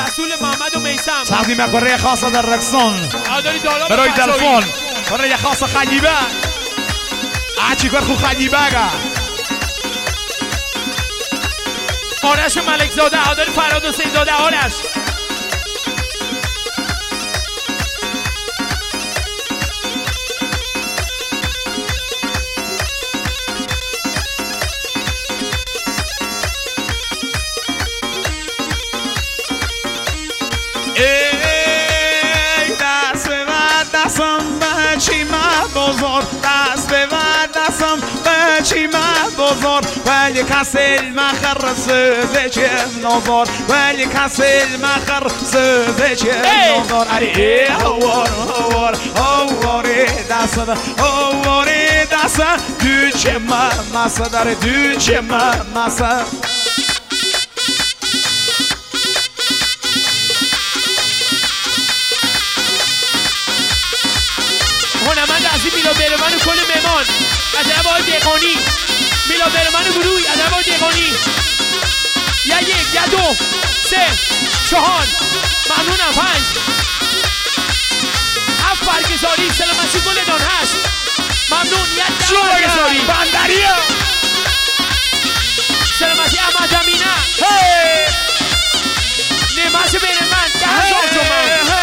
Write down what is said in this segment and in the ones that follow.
رسول محمد و میثم. تقدیم کره خاصه در رقصان برای تلفن کره خاصه خلیبه چی کار خو خلیبه آرش ملک زاده عادل فراد حسین زاده آرش ای دست به دستم بچی من بزرگ دست به دستم بچی من بزرگ ولی کسی المخر سوزه چه نظر ولی کسی المخر سوزه چه نظر ای هوار هوار هواری دست دو چه مسا داره دو چه مسا هنرمند عزیز میلا برمن و کل مهمان از طرف آقای دهقانی میلا برمن و گروهی از طرف آقای دهقانی یک یا دو سه چهار ممنونم پنج هفت برگزاری سلامتی گل دان هشت ممنون یک ده برگزاری بندریه سلامتی احمد امینه نعمت برمن 10,000 تومان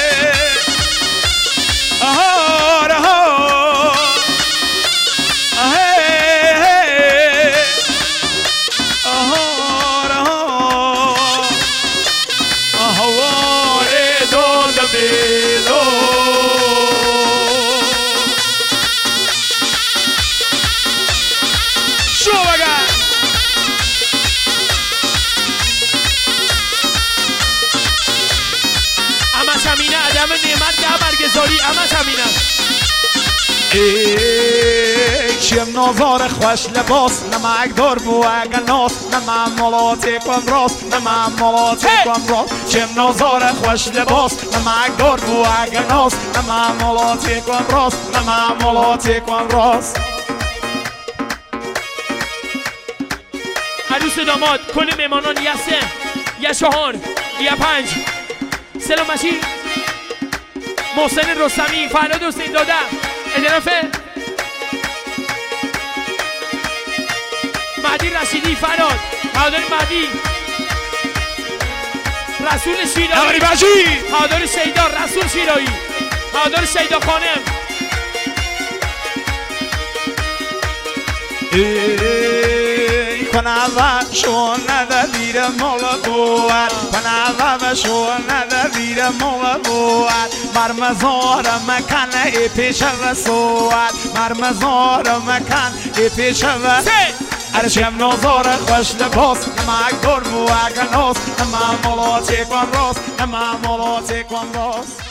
چیم نظار خوش لباس نمک دار بو اگناس نمم ملاتی کن راست نمم ملاتی کن راست چیم نظار خوش لباس نمک دار بو اگناس نمم ملاتی کن راست نمم ملاتی کن راست عروس داماد کل مهمانان یه سه یه چهار یه پنج سلامتی محسن رستمی فراد حسین داده ادراف مهدی رشیدی فراد حاضر مهدی رسول شیرایی حاضر شیدا رسول شیرایی حاضر شیدا خانم کنم شو ندبیر مولا بود کنم شو ندبیر مولا بود مرمزار مکن ای پیش رسول مرمزار مکن ای پیش رسول ارشم نظار خوش لباس نمک دار بو اگناس نمم ملاتی کن راست نمم ملاتی کن راست